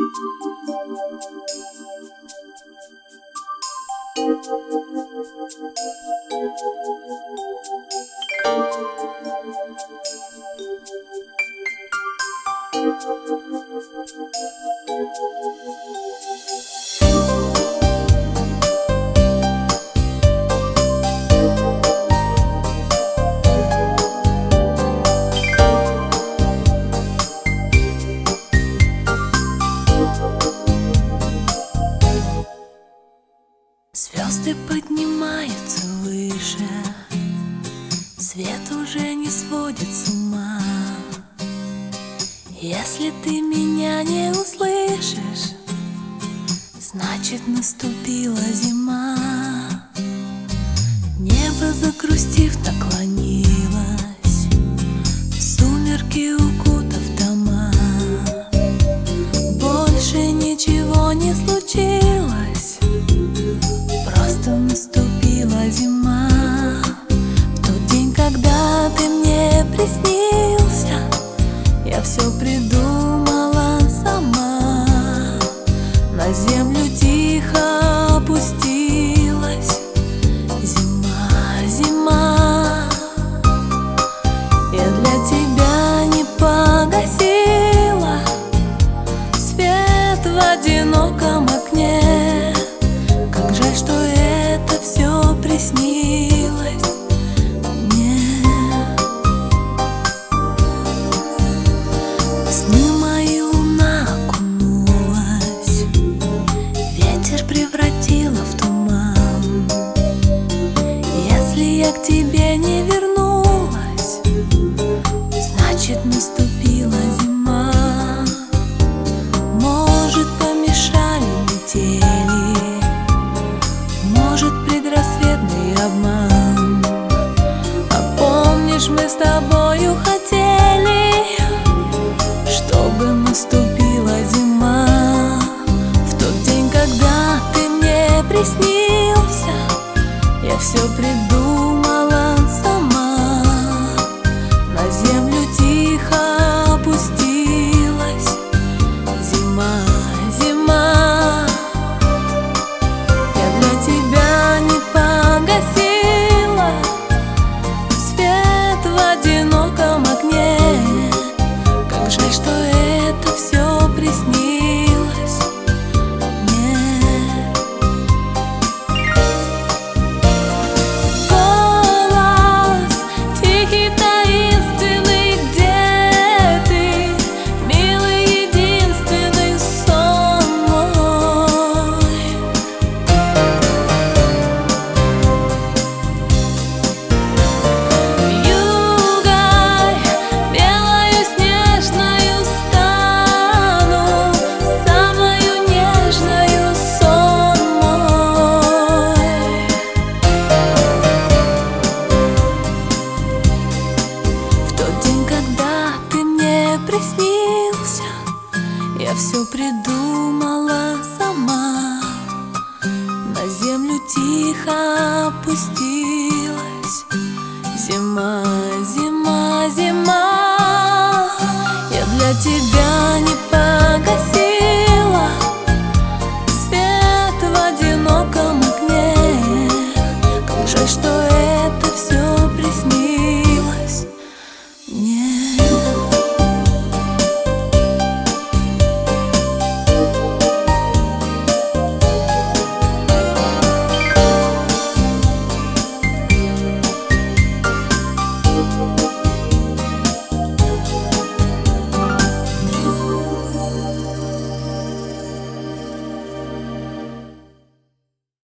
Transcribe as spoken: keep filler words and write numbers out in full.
Звезды поднимаются выше, свет уже не сводит с ума. Если ты меня не услышишь, значит наступила зима. Небо, загрустив, наклонилось, в сумерки укутав дома. Больше ничего не случилось, просто наступила зима. В тот день, когда ты мне приснился, я все придумала сама. На землю тихо опустилась зима, зима. Я для тебя не погасила свет в одиноком окне. Как жаль, что это все приснилось мне. В сны мои луна окунулась, ветер превратила в туман. Если я к тебе не вернулась, значит наступила зима. Может, помешали метели, может, предрассветный обман. А помнишь, мы с тобою хотели, чтобы наступила зима. В тот день, когда ты мне приснился, я все придумала сама. На землю тихо опустилась зима, зима. Я для тебя не погасила свет в одиноком окне. Как жаль, что это все приснилось мне. Голос тихий, таинственный, где ты, милый, единственный сон мой. Вьюгой белою снежною стану, самою нежною сон мой. В тот день, когда ты мне приснился, я все придумала сама. На землю тихо опустилась зима, зима, зима. Я для тебя не погасила свет в одиноком окне. Как жаль, что это все приснилось мне. Thank you.